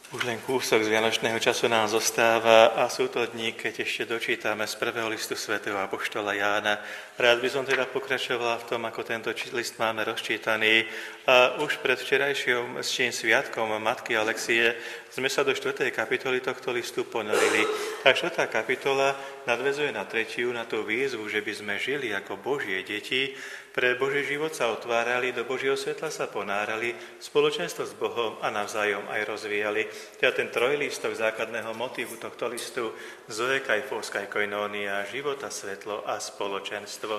Už len kúsok z vianočného času nám zostáva a sú to dni, keď ešte dočítame z prvého listu svätého apoštola Jána. Rád by som teda pokračovala v tom, ako tento list máme rozčítaný. A už pred včerajším sviatkom Matky Alexie sme sa do 4. kapitoly tohto listu ponorili. A 4. kapitola nadväzuje na 3., na tú výzvu, že by sme žili ako Božie deti, pre Boží život sa otvárali, do Božieho svetla sa ponárali, spoločenstvo s Bohom a navzájom aj rozvíjali. Teda ten trojlístok základného motívu tohto listu Zoe kai phos kai koinonia, života, svetlo a spoločenstvo.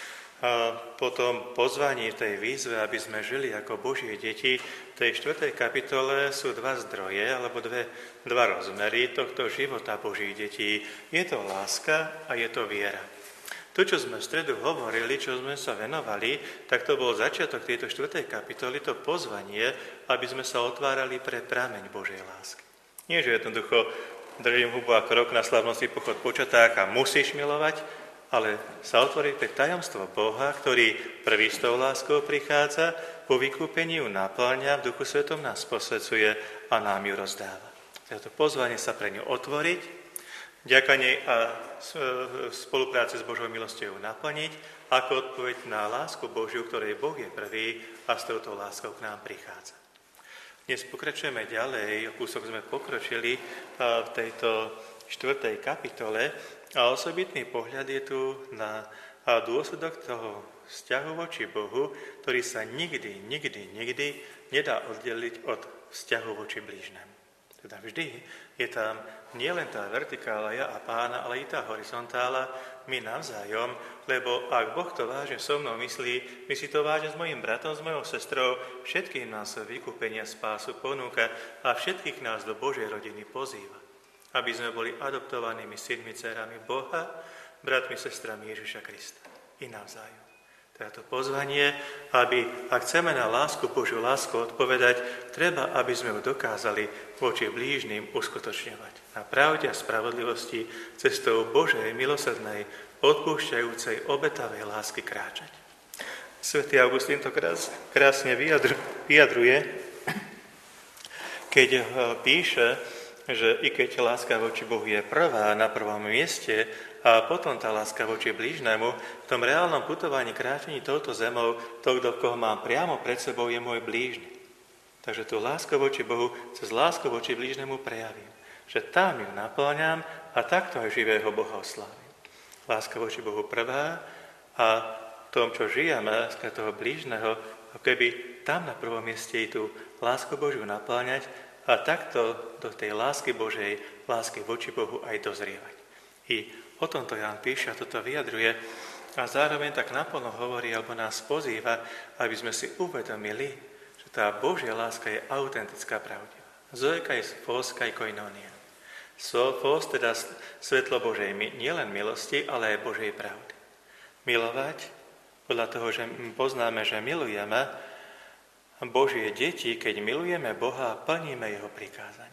A potom pozvaní tej výzve, aby sme žili ako Božie deti, v tej 4. kapitole sú dva zdroje, alebo dva rozmery tohto života Božích detí. Je to láska a je to viera. To, čo sme v stredu hovorili, čo sme sa venovali, tak to bol začiatok tejto 4. kapitoly, to pozvanie, aby sme sa otvárali pre prameň Božej lásky. Nie, že jednoducho držím hubu ako rok na slavnosti pochod počaták a musíš milovať, ale sa otvoriť pre tajomstvo Boha, ktorý prvý s tou láskou prichádza, po vykúpení ju naplňa, v Duchu Svetom nás posvedzuje a nám ju rozdáva. Toto pozvanie sa pre ňu otvoriť, vďaka nej a spolupráce s Božou milosťou naplniť, ako odpoveď na lásku Božiu, ktorej Boh je prvý a s touto láskou k nám prichádza. Dnes pokračujeme ďalej, kúsok sme pokročili v tejto 4. kapitole a osobitný pohľad je tu na dôsledok toho vzťahu voči Bohu, ktorý sa nikdy nedá oddeliť od vzťahu voči blížnemu. Teda vždy je tam nielen tá vertikála ja a Pána, ale i tá horizontála, my navzájom, lebo ak Boh to vážne so mnou myslí, myslí to vážne s mojim bratom, s mojou sestrou, všetkým nás vykúpenia spásu ponúka a všetkých nás do Božej rodiny pozýva, aby sme boli adoptovanými synmi, dcerami Boha, bratmi, sestrami Ježiša Krista. I navzájom. Teda to pozvanie, aby, ak chceme na lásku, Božiu lásku odpovedať, treba, aby sme ju dokázali voči blížnym uskutočňovať. Na pravde a spravodlivosti cestou Božej, milosrdnej, odpúšťajúcej, obetavej lásky kráčať. Svätý Augustín to krásne vyjadruje, keď píše, že i keď láska voči Bohu je prvá na prvom mieste a potom tá láska voči blížnemu, v tom reálnom putovaní, kráčení touto zemou, to, koho mám priamo pred sebou, je môj blížny. Takže tú lásku voči Bohu cez lásku voči blížnemu prejavím. Že tam ju naplňam a takto aj živého Boha oslávim. Láska voči Bohu prvá a v tom, čo žijeme z toho blížneho, keby tam na prvom mieste i tú lásku Božiu naplňať a takto do tej lásky Božej, lásky voči Bohu aj dozrievať. I o tomto Ján píše a toto vyjadruje a zároveň tak naplno hovorí alebo nás pozýva, aby sme si uvedomili, že tá Božia láska je autentická, pravdivá. Zoe kai phos kai koinonia. Phos, teda svetlo Božej nielen milosti, ale aj Božej pravdy. Milovať, podľa toho, že poznáme, že milujeme Božie deti, keď milujeme Boha a plníme Jeho prikázania.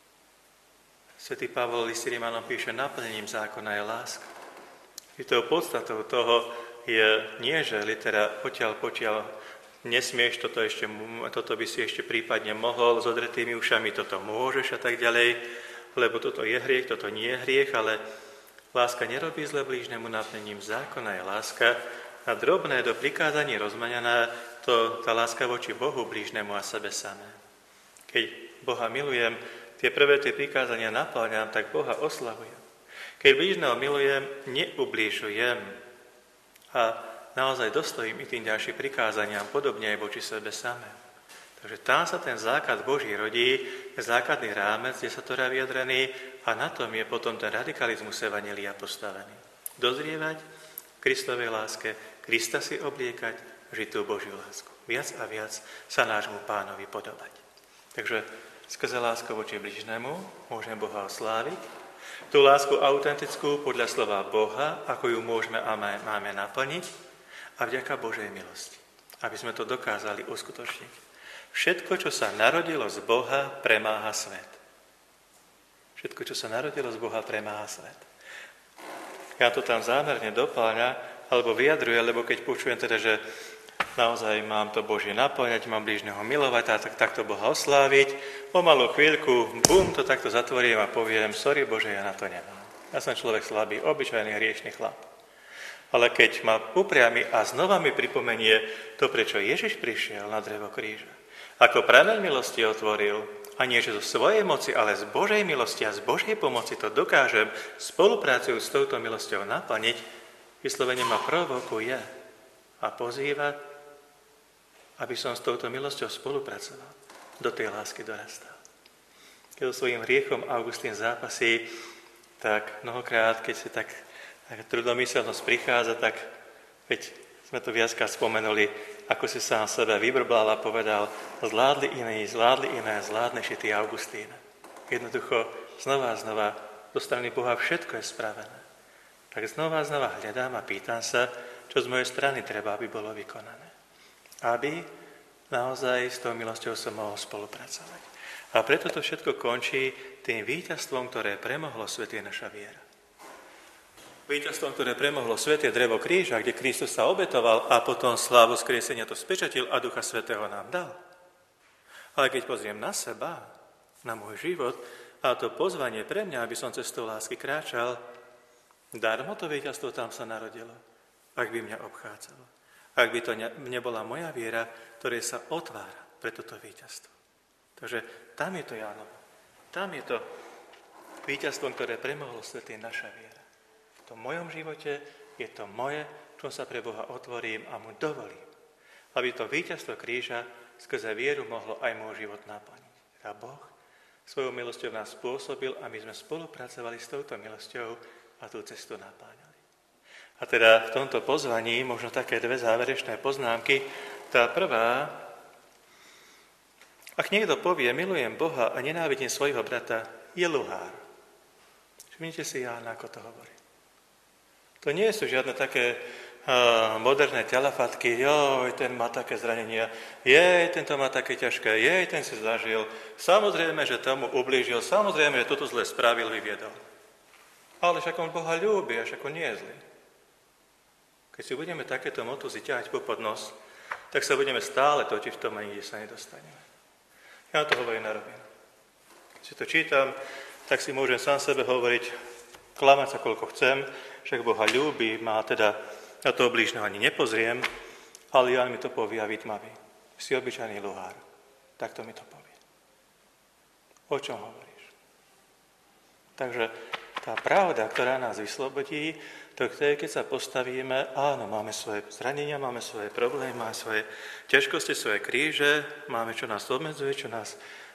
Svätý Pavol list Rimanom píše, naplnením zákona je láska. I tou podstatou toho je nie, že litera potiaľ nesmieš, toto by si ešte prípadne mohol, s odretými ušami toto môžeš a tak ďalej, lebo toto je hriech, toto nie je hriech, ale láska nerobí zle blížnemu, naplnením zákona je láska a drobné do prikázaní rozmaňaná, tá láska voči Bohu, blížnemu a sebe samé. Keď Boha milujem, tie prvé prikázania naplňam, tak Boha oslavujem. Keď blížneho milujem, neublížujem a naozaj dostojím i tým ďalším prikázaniam, podobne aj voči sebe samé. Takže tam sa ten základ Boží rodí, je základný rámec, kde sa to dá vyjadrený a na tom je potom ten radikalizmus evanjelia postavený. Dozrievať v Kristovej láske, Krista si obliekať, žiť tú Božiu lásku. Viac a viac sa nášmu Pánovi podobať. Takže skrze lásku voči blížnemu môžeme Boha osláviť. Tú lásku autentickú podľa slova Boha, ako ju môžeme a máme naplniť a vďaka Božej milosti, aby sme to dokázali uskutočniť. Všetko, čo sa narodilo z Boha, premáha svet. Všetko, čo sa narodilo z Boha, premáha svet. Ja to tam zámerne dopáľa, alebo vyjadruje, lebo keď počujem teda, že naozaj mám to Božie naplňať, mám blížneho milovať a takto Boha osláviť. O malú chvíľku, bum, to takto zatvorím a poviem, sorry Bože, ja na to nemám. Ja som človek slabý, obyčajný hriešný chlap. Ale keď ma upriami a znova mi pripomenie to, prečo Ježiš prišiel na drevo kríža, ako prameň milosti otvoril, a nie že zo svojej moci, ale z Božej milosti a z Božej pomoci to dokážem spolupráciu s touto milosťou naplniť, vyslovene ma provokuje a pozýva, aby som s touto milosťou spolupracoval, do tej lásky dorastal. Keď so svojím hriechom Augustín zápasí, tak mnohokrát, keď si tak trudomyselnosť prichádza, tak veď sme to viackrát spomenuli, ako si sám sebe vybrbal a povedal, zvládli iné, zvládneš ty Augustín. Jednoducho, znova a znova, zo strany Boha všetko je spravené. Tak znova a znova hľadám a pýtam sa, čo z mojej strany treba, aby bolo vykonané. Aby naozaj s tou milosťou som mohol spolupracovať. A preto to všetko končí tým víťazstvom, ktoré premohlo svet, je naša viera. Víťazstvom, ktoré premohlo svet, je drevo kríža, kde Kristus sa obetoval a potom slávu skriesenia to spečatil a Ducha Svätého nám dal. Ale keď pozriem na seba, na môj život a to pozvanie pre mňa, aby som cestou lásky kráčal, darmo to víťazstvo tam sa narodilo, ak by mňa obchádzalo. Ak by to nebola moja viera, ktorej sa otvára pre toto víťazstvo. Takže tam je to Jánovo. Tam je to víťazstvo, ktoré premohlo svet, je naša viera. V tom mojom živote je to moje, čo sa pre Boha otvorím a mu dovolím, aby to víťazstvo kríža skrze vieru mohlo aj môj život naplniť. A Boh svojou milosťou nás spôsobil a my sme spolupracovali s touto milosťou a tú cestu napáňali. A teda v tomto pozvaní možno také dve záverečné poznámky. Tá prvá, ak niekto povie, milujem Boha a nenávidím svojho brata, je luhár. Všimnite si Jána, ako to hovorí. To nie sú žiadne také moderné telefatky, joj, ten má také zranenia, tento má také ťažké, ten si zažil, samozrejme, že tomu ublížil, samozrejme, že toto zle spravil, vyviedol. Ale však on Boha ľúbi, až ako nie je zlý. Keď si budeme takéto motuzy ťahať popod nos, tak sa budeme stále točiť v tom a nikde sa nedostaneme. Ja to hovorím na rovinu. Keď si to čítam, tak si môžem sám sebe hovoriť, klamať sa koľko chcem, však Boha ľúbi, má teda, na toho blížneho ani nepozriem, ale Ján mi to povie a vytmaví. Si obyčajný luhár. Takto mi to povie. O čom hovoríš? Takže tá pravda, ktorá nás vyslobodí, to je, keď sa postavíme, áno, máme svoje zranenia, máme svoje problémy, máme svoje ťažkosti, svoje kríže, máme, čo nás obmedzuje, čo nás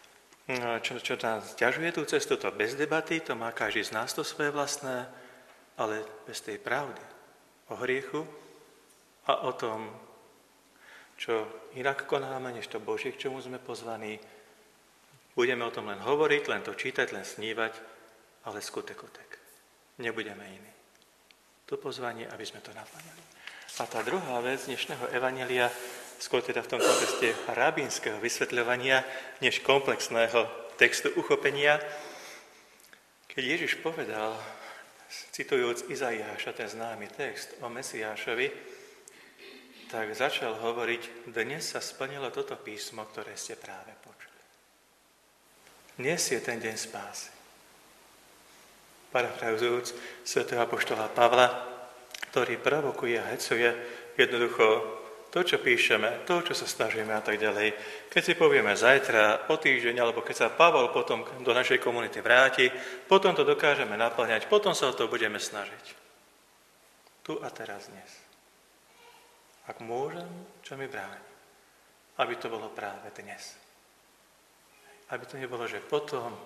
ťažuje tú cestu, to bez debaty, to má každý z nás to svoje vlastné, ale bez tej pravdy o hriechu a o tom, čo inak konáme, než to Božie, k čomu sme pozvaní. Budeme o tom len hovoriť, len to čítať, len snívať, ale skutek. Nebudeme iní. To pozvanie, aby sme to naplňali. A tá druhá vec dnešného evanjelia, skôr teda v tom kontexte rabínskeho vysvetľovania, než komplexného textu uchopenia, keď Ježiš povedal, citujúc Izaiáša, ten známy text o Mesiášovi, tak začal hovoriť, dnes sa splnilo toto písmo, ktoré ste práve počuli. Dnes je ten deň spásy. Parafrazujúc svätého apoštola Pavla, ktorý provokuje a hecuje jednoducho to, čo píšeme, to, čo sa snažíme a tak ďalej. Keď si povieme zajtra, o týždeň, alebo keď sa Pavol potom do našej komunity vráti, potom to dokážeme naplňať, potom sa o to budeme snažiť. Tu a teraz dnes. Ak môžem, čo mi bráni? Aby to bolo práve dnes. Aby to nebolo, že potom,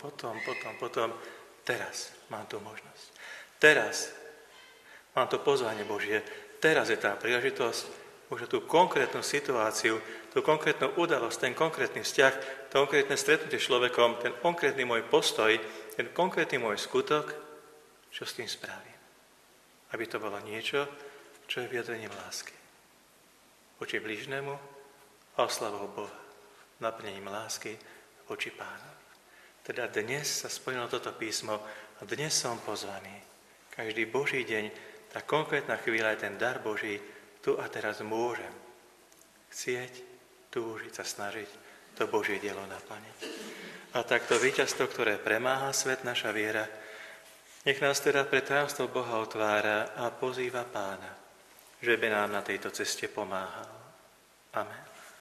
teraz mám tú možnosť. Teraz mám to pozvanie Božie. Teraz je tá príležitosť, už tú konkrétnu situáciu, tú konkrétnu udalosť, ten konkrétny vzťah, to konkrétne stretnutie s človekom, ten konkrétny môj postoj, ten konkrétny môj skutok, čo s tým spravím. Aby to bolo niečo, čo je vyjadrením lásky. Voči blížnemu a oslavou Boha. Naplnením lásky voči Pánu. Teda dnes sa splnilo toto písmo a dnes som pozvaný. Každý Boží deň, tá konkrétna chvíľa je ten dar Boží, tu a teraz môžem chcieť, túžiť sa snažiť to Božie dielo naplniť. A takto víťazstvo, ktoré premáha svet, naša viera, nech nás teda pre tajomstvo Boha otvára a pozýva Pána, že by nám na tejto ceste pomáhal. Amen.